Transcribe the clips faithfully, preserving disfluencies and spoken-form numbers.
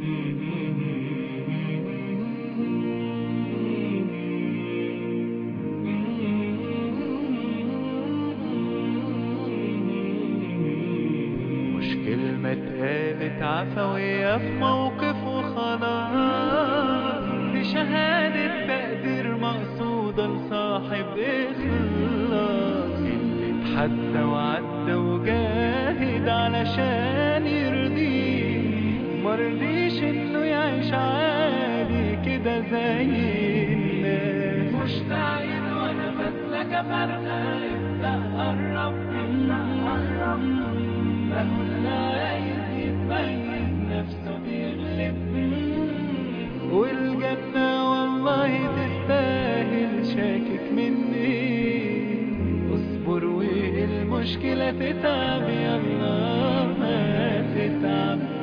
مش كلمة اتقالت عفوية في موقف وخلاص، دي شهادة تقدير مقصودة لصاحب إخلاص، اللي اتحدى وعدى وجاهد علشان يرضيه، مرضيش إنه يعيش عادي كده زي الناس. مشتاقين وأنا بسلك فرقة، ابدأ قرب ابدأ قرب، اللي عايز يتميز نفسه بيغلب، والجنة والله تستاهل، شاكك مني اصبر والمشكلة تتعب، يلا ما تتعب.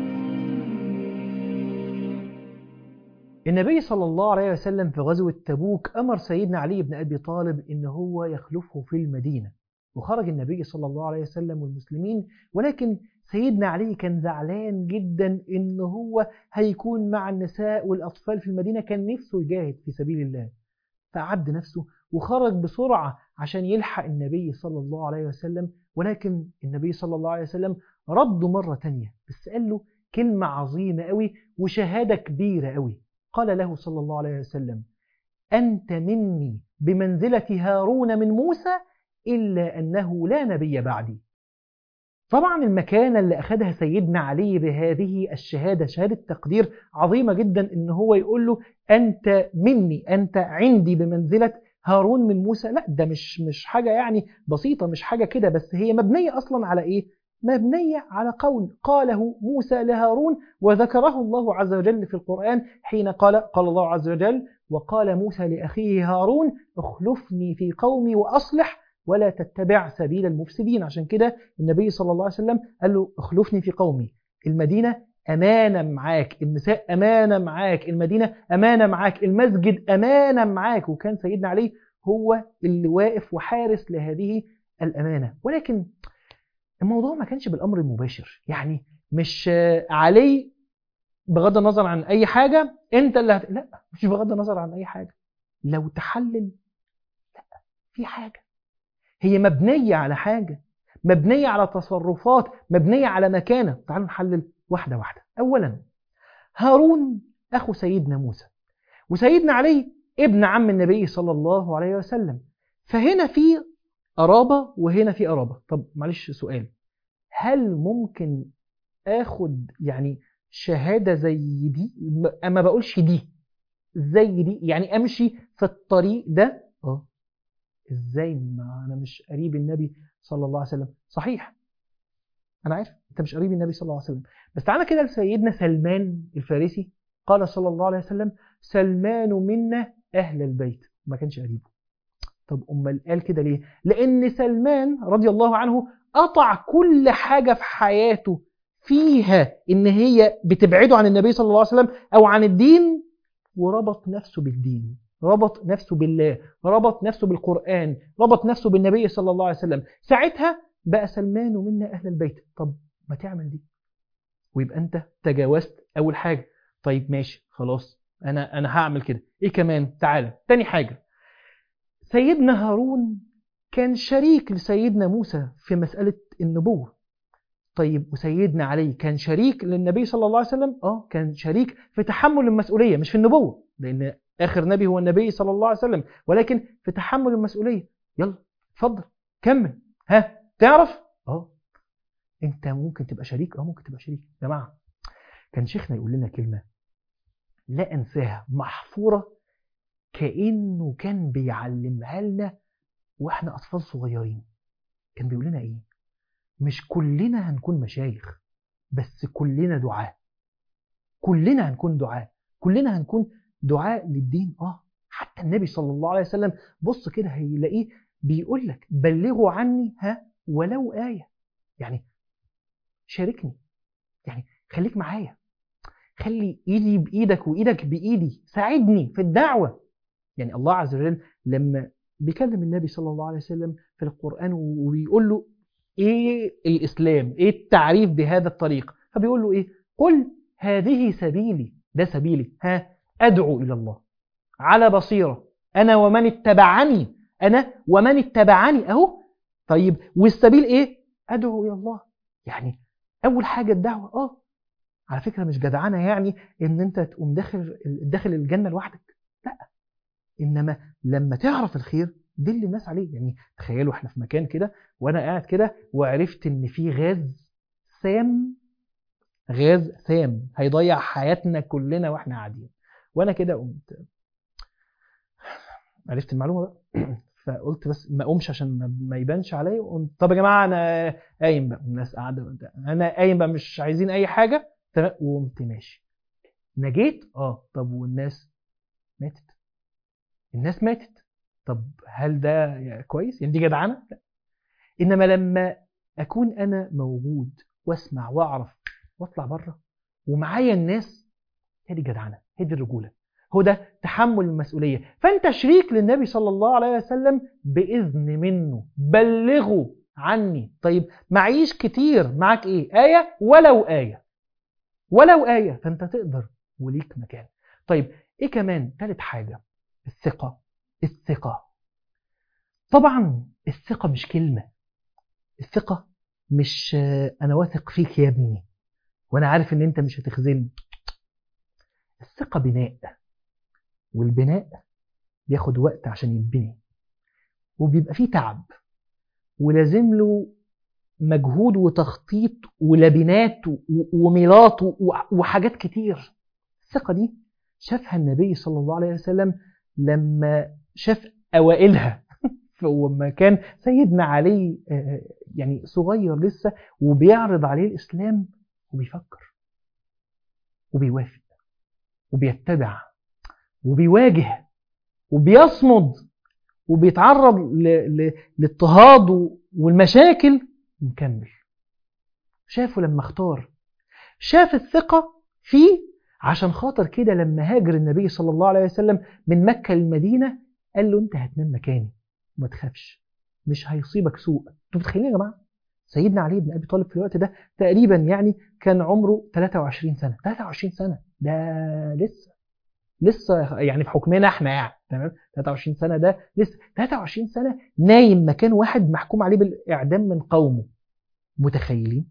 النبي صلى الله عليه وسلم في غزوة تبوك أمر سيدنا علي بن أبي طالب إن هو يخلفه في المدينة، وخرج النبي صلى الله عليه وسلم والمسلمين، ولكن سيدنا علي كان زعلان جدا إن هو هيكون مع النساء والأطفال في المدينة، كان نفسه يجاهد في سبيل الله، فأعد نفسه وخرج بسرعة عشان يلحق النبي صلى الله عليه وسلم، ولكن النبي صلى الله عليه وسلم رده مرة تانية، بس قال له كلمة عظيمة قوي وشهادة كبيرة قوي. قال له صلى الله عليه وسلم: أنت مني بمنزلة هارون من موسى، إلا أنه لا نبي بعدي. طبعا المكانة اللي أخذها سيدنا علي بهذه الشهادة شهادة تقدير عظيمة جدا، إن هو يقول له أنت مني، أنت عندي بمنزلة هارون من موسى. لا، ده مش مش حاجة يعني بسيطة، مش حاجة كده بس، هي مبنية أصلا على إيه؟ مبنية على قول قاله موسى لهارون، وذكره الله عز وجل في القرآن حين قال قال الله عز وجل: وقال موسى لأخيه هارون اخلفني في قومي وأصلح ولا تتبع سبيل المفسدين. عشان كده النبي صلى الله عليه وسلم قال له اخلفني في قومي، المدينة أمانة معاك، النساء أمانة معاك، المدينة أمانة معاك، المسجد أمانة معاك، وكان سيدنا علي هو اللي واقف وحارس لهذه الأمانة. ولكن الموضوع ما كانش بالأمر المباشر، يعني مش علي بغض النظر عن أي حاجة أنت اللي هت... لا، مش بغض النظر عن أي حاجة، لو تحلل لا، في حاجة هي مبنية على حاجة، مبنية على تصرفات، مبنية على مكانة. تعالوا نحلل واحدة واحدة. أولا، هارون أخو سيدنا موسى، وسيدنا علي ابن عم النبي صلى الله عليه وسلم، فهنا في قرابة وهنا في قرابة. طب معلش سؤال، هل ممكن اخد يعني شهادة زي دي؟ اما بقولش دي زي دي، يعني امشي في الطريق ده. اه ازاي؟ ما انا مش قريب النبي صلى الله عليه وسلم. صحيح، انا عارف انت مش قريب النبي صلى الله عليه وسلم، بس تعالى كده لسيدنا سلمان الفارسي، قال صلى الله عليه وسلم: سلمان منا اهل البيت. ما كانش قريبه. طب امال قال كده ليه؟ لان سلمان رضي الله عنه قطع كل حاجة في حياته فيها ان هي بتبعده عن النبي صلى الله عليه وسلم او عن الدين، وربط نفسه بالدين، ربط نفسه بالله، ربط نفسه بالقرآن، ربط نفسه بالنبي صلى الله عليه وسلم. ساعتها بقى سلمان منا أهل البيت. طب ما تعمل دي ويبقى أنت تجاوزت أول حاجة. طيب ماشي خلاص، أنا أنا هعمل كده. إيه كمان؟ تعالى تاني حاجة، سيدنا هارون كان شريك لسيدنا موسى في مسألة النبوة. طيب وسيدنا علي كان شريك للنبي صلى الله عليه وسلم؟ اه كان شريك في تحمل المسؤولية، مش في النبوة لأن آخر نبي هو النبي صلى الله عليه وسلم، ولكن في تحمل المسؤولية. يلا اتفضل كمل، ها تعرف؟ اه انت ممكن تبقى شريك، اه ممكن تبقى شريك. يا جماعة كان شيخنا يقول لنا كلمة لا أنساها، محفورة كأنه كان بيعلمها لنا واحنا أطفال صغيرين. كان بيقول لنا ايه؟ مش كلنا هنكون مشايخ، بس كلنا دعاة. كلنا هنكون دعاة، كلنا هنكون دعاة للدين. اه حتى النبي صلى الله عليه وسلم بص كده هيلاقيه بيقول لك بلغوا عني ها ولو آية. يعني شاركني، يعني خليك معايا، خلي ايدي بايدك وايدك بايدي، ساعدني في الدعوة. يعني الله عز وجل لما بيكلم النبي صلى الله عليه وسلم في القرآن وبيقول له ايه الاسلام، ايه التعريف بهذا الطريق، فبيقول له ايه؟ قل هذه سبيلي، ده سبيلي، ها أدعو إلى الله على بصيرة أنا ومن اتبعني، أنا ومن اتبعني أهو. طيب والسبيل إيه؟ أدعو إلى الله. يعني أول حاجة الدعوة. آه على فكرة مش جدعنة يعني إن أنت تقوم داخل داخل الجنة لوحدك، لا، إنما لما تعرف الخير دل الناس عليه. يعني تخيلوا إحنا في مكان كده وأنا قاعد كده وعرفت إن في غاز سام، غاز سام هيضيع حياتنا كلنا وإحنا قاعدين، وأنا كده قمت عرفت المعلومة بقى فقلت بس ما اقومش عشان ما يبانش عليا، وقمت طب يا جماعه انا قايم بقى، الناس قاعده انا قايم بقى مش عايزين اي حاجه، تمام، وقمت ماشي. نجيت اه طب والناس ماتت، الناس ماتت، طب هل ده كويس؟ يعني دي جدعنه؟ لا. انما لما اكون انا موجود واسمع واعرف واطلع بره ومعايا الناس، هي دي جدعنه، هي دي الرجوله، هو ده تحمل المسؤولية. فأنت شريك للنبي صلى الله عليه وسلم بإذن منه، بلغوا عني. طيب معيش كتير، معك إيه؟ آية ولو آية، ولو آية، فأنت تقدر وليك مكان. طيب إيه كمان؟ ثالث حاجة الثقة. الثقة طبعا الثقة مش كلمة، الثقة مش أنا واثق فيك يا ابني وأنا عارف إن أنت مش هتخذلني. الثقة بناء، والبناء بياخد وقت عشان يتبني، وبيبقى فيه تعب ولازم له مجهود وتخطيط ولبنات وميلات وحاجات كتير. الثقة دي شافها النبي صلى الله عليه وسلم لما شاف أوائلها وما كان سيدنا علي يعني صغير لسه وبيعرض عليه الإسلام وبيفكر وبيوافق وبيتبع وبيواجه وبيصمد وبيتعرض للاضطهاد والمشاكل ومكمل. شافه لما اختار، شاف الثقة فيه، عشان خاطر كده لما هاجر النبي صلى الله عليه وسلم من مكة للمدينة قال له انت هتنام مكاني وما تخافش، مش هيصيبك سوء. انتوا متخيلين يا جماعة؟ سيدنا علي بن أبي طالب في الوقت ده تقريبا يعني كان عمره ثلاثة وعشرين سنة. ثلاثة وعشرين سنة ده لسه لسه يعني في حكمنا احنا يعني تمام. ثلاثة وعشرين سنة ده لسه ثلاثة وعشرين سنة نايم مكان واحد محكوم عليه بالإعدام من قومه. متخيلين؟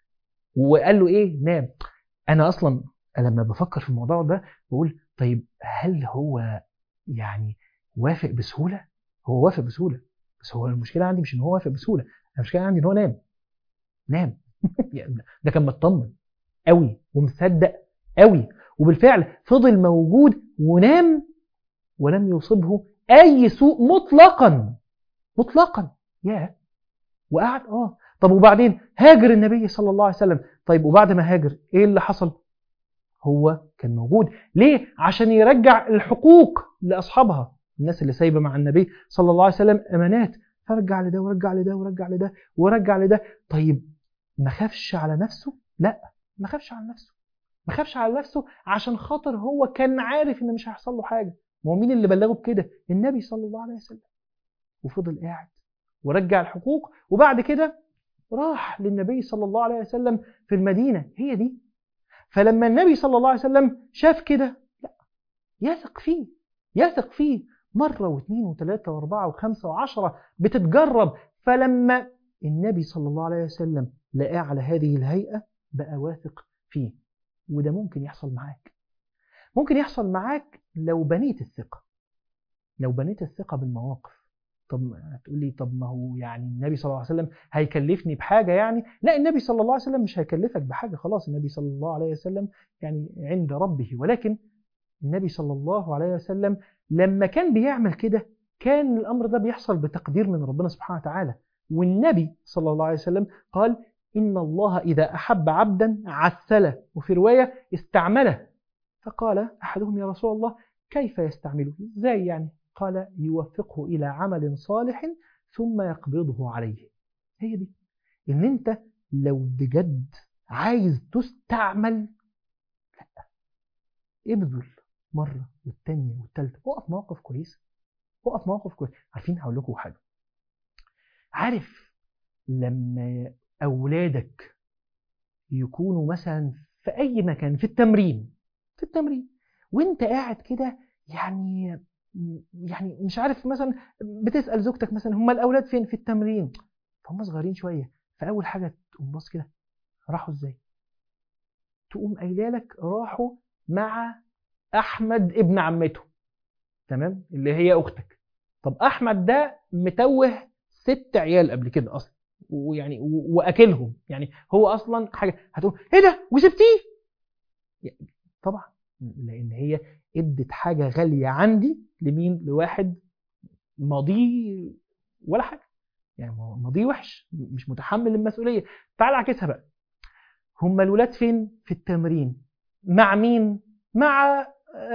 وقال له ايه؟ نام. انا اصلا لما بفكر في الموضوع ده بقول طيب هل هو يعني وافق بسهولة؟ هو وافق بسهولة، بس هو المشكلة عندي مش ان هو وافق بسهولة، المشكلة عندي ان هو نام. نام ده كان مطمن قوي ومصدق قوي، وبالفعل فضل موجود ونام ولم يصبه اي سوء مطلقا مطلقا. ياه. وقعد اه طب وبعدين هاجر النبي صلى الله عليه وسلم. طيب وبعد ما هاجر ايه اللي حصل؟ هو كان موجود ليه؟ عشان يرجع الحقوق لاصحابها، الناس اللي سايبه مع النبي صلى الله عليه وسلم امانات، فرجع لده ورجع لده ورجع لده ورجع لده. طيب ما خافش على نفسه؟ لا، ما خافش على نفسه، ما خافش على نفسه عشان خاطر هو كان عارف ان مش هيحصل له حاجه. ما هو مين اللي بلغه بكده؟ النبي صلى الله عليه وسلم. وفضل قاعد ورجع الحقوق، وبعد كده راح للنبي صلى الله عليه وسلم في المدينة. هي دي. فلما النبي صلى الله عليه وسلم شاف كده، لا، يثق فيه، يثق فيه مرة واثنين وثلاثة واربعة وخمسة وعشرة بتتجرب. فلما النبي صلى الله عليه وسلم لقاه على هذه الهيئة بقى واثق فيه. وده ممكن يحصل معاك، ممكن يحصل معاك لو بنيت الثقة، لو بنيت الثقة بالمواقف. طب هتقول لي طب ما هو يعني النبي صلى الله عليه وسلم هيكلفني بحاجة يعني؟ لا، النبي صلى الله عليه وسلم مش هيكلفك بحاجة، خلاص النبي صلى الله عليه وسلم يعني عند ربه. ولكن النبي صلى الله عليه وسلم لما كان بيعمل كده كان الأمر ده بيحصل بتقدير من ربنا سبحانه وتعالى. والنبي صلى الله عليه وسلم قال إن الله إذا أحب عبدا عسله، وفي رواية استعمله. فقال أحدهم يا رسول الله كيف يستعمله؟ إزاي يعني؟ قال يوفقه إلى عمل صالح ثم يقبضه عليه. هي دي، إن أنت لو بجد عايز تستعمل، لا، ابذل مرة والتانية والتالتة، وقف موقف كويس، وقف موقف كويس. عارفين هقول لكم حاجة؟ عارف لما أولادك يكونوا مثلا في أي مكان، في التمرين في التمرين وانت قاعد كده، يعني يعني مش عارف، مثلا بتسأل زوجتك مثلا هم الأولاد فين؟ في التمرين. فهم صغيرين شوية، فأول حاجة تقوم بص كده، راحوا ازاي؟ تقوم قايله لك راحوا مع أحمد ابن عمته، تمام، اللي هي أختك. طب أحمد ده متوه ست عيال قبل كده أصلا، ويعني وأكلهم، يعني هو أصلا حاجة هتقول إيه ده وسبتيه؟ طبعا، لأن هي ادت حاجة غالية عندي لمين؟ لواحد ماضيه ولا حاجة، يعني ماضيه وحش، مش متحمل المسؤولية. تعال عكسها بقى، هم الولاد فين؟ في التمرين مع مين؟ مع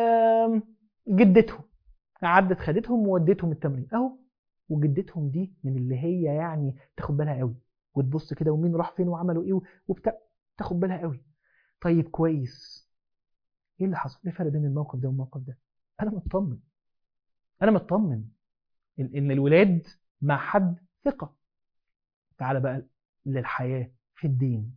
جدتهم، عدت خدتهم وودتهم التمرين اهو. وجدتهم دي من اللي هي يعني تاخد بالها قوي، وتبص كده ومين راح فين وعملوا ايه وبتاع، تاخد بالها قوي. طيب كويس، ايه اللي حصل؟ ايه الفرق بين الموقف ده والموقف ده؟ انا مطمن انا مطمن ان إن الولاد مع حد ثقة. تعال بقى للحياة في الدين.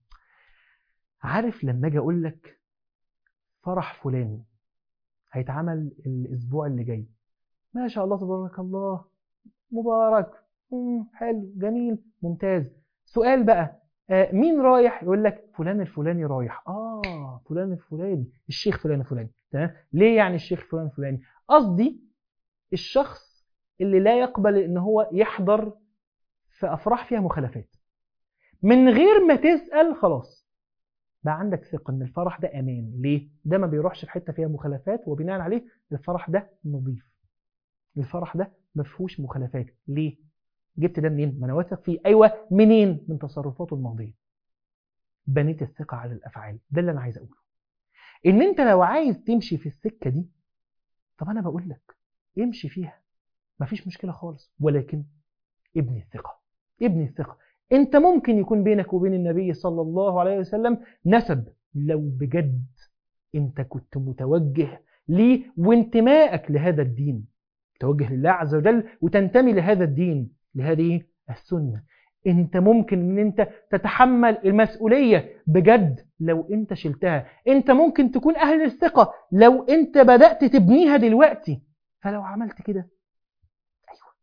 عارف لما اجي اقول لك فرح فلان هيتعمل الاسبوع اللي جاي، ما شاء الله تبارك الله، مبارك، مم، حلو، جميل، ممتاز. سؤال بقى، آه مين رايح؟ يقول لك فلان الفلاني رايح. اه فلان الفلاني، الشيخ فلان الفلاني، تمام. ليه يعني الشيخ فلان الفلاني؟ قصدي الشخص اللي لا يقبل ان هو يحضر في افراح فيها مخالفات. من غير ما تسأل خلاص بقى عندك ثقة ان الفرح ده امان. ليه؟ ده ما بيروحش في حتة فيها مخالفات، وبناء عليه الفرح ده نظيف، الفرح ده ما فيهوش مخالفات. ليه؟ جبت ده منين؟ ما انا واثق فيه. ايوه، منين؟ من تصرفاته الماضيه. بنيت الثقه على الافعال. ده اللي انا عايز اقوله، ان انت لو عايز تمشي في السكه دي، طب انا بقول لك امشي فيها، مفيش مشكله خالص، ولكن ابني الثقه، ابني الثقه. انت ممكن يكون بينك وبين النبي صلى الله عليه وسلم نسب، لو بجد انت كنت متوجه ليه وانتمائك لهذا الدين، توجه لله عز وجل وتنتمي لهذا الدين، لهذه السنة. انت ممكن ان انت تتحمل المسؤولية بجد لو انت شلتها. انت ممكن تكون اهل الثقة لو انت بدأت تبنيها دلوقتي. فلو عملت كده، ايوه،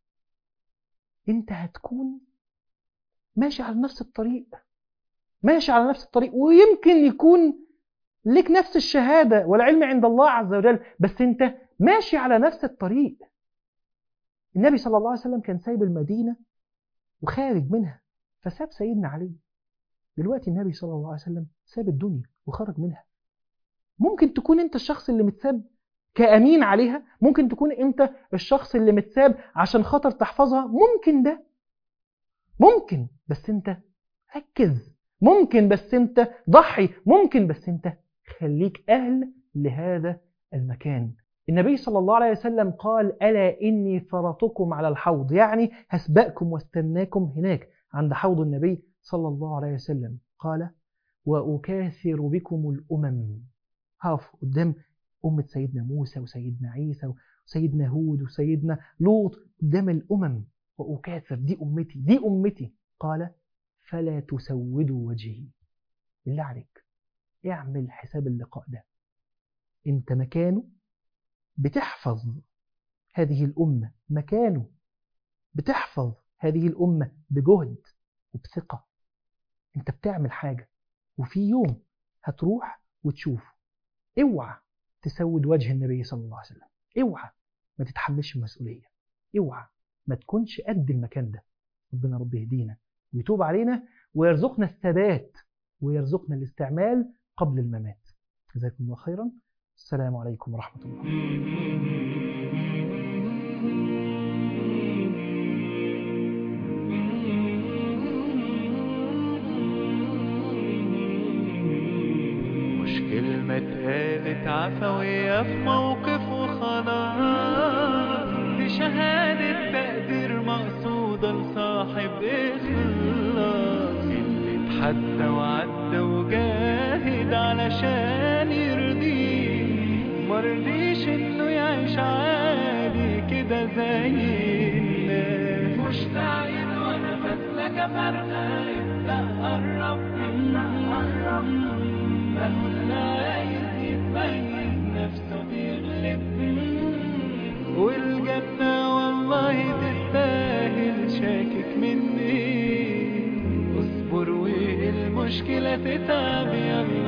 انت هتكون ماشي على نفس الطريق، ماشي على نفس الطريق، ويمكن يكون لك نفس الشهادة والعلم عند الله عز وجل، بس انت ماشي على نفس الطريق. النبي صلى الله عليه وسلم كان سايب المدينة وخارج منها، فساب سيدنا علي. دلوقتي النبي صلى الله عليه وسلم ساب الدنيا وخرج منها. ممكن تكون انت الشخص اللي متساب كأمين عليها، ممكن تكون انت الشخص اللي متساب عشان خاطر تحفظها، ممكن ده، ممكن، بس انت ركز، ممكن بس انت ضحي، ممكن بس انت خليك أهل لهذا المكان. النبي صلى الله عليه وسلم قال: ألا إني فرطكم على الحوض، يعني هسبقكم واستناكم هناك عند حوض النبي صلى الله عليه وسلم. قال: وأكاثر بكم الأمم، هقف قدام أمة سيدنا موسى وسيدنا عيسى وسيدنا هود وسيدنا لوط، قدام الأمم، وأكاثر، دي أمتي دي أمتي. قال: فلا تسودوا وجهي. بالله عليك اعمل حساب اللقاء ده، انت مكانه بتحفظ هذه الأمة، مكانه بتحفظ هذه الأمة بجهد وبثقة. انت بتعمل حاجة، وفي يوم هتروح وتشوف. اوعى تسود وجه النبي صلى الله عليه وسلم، اوعى ما تتحملش المسؤولية، اوعى ما تكونش قد المكان ده. ربنا رب يهدينا ويتوب علينا ويرزقنا الثبات ويرزقنا الاستعمال قبل الممات. جزاكم الله خيرا. السلام عليكم ورحمة الله. مش كلمة اتقالت عفوية في موقف وخلاص، دي شهادة تقدير مقصودة لصاحب إخلاص، اللي اتحدى وعدى وجاهد علشان يرضيه، مرضيش إنه يعيش عادي كده زي الناس. مشتاقين وأنا فاتلك فرقة، ابدأ قرب، ابدأ قرب. يا ابنا والله تستاهل، شاكك مني اصبر والمشكلة تتعب، يلا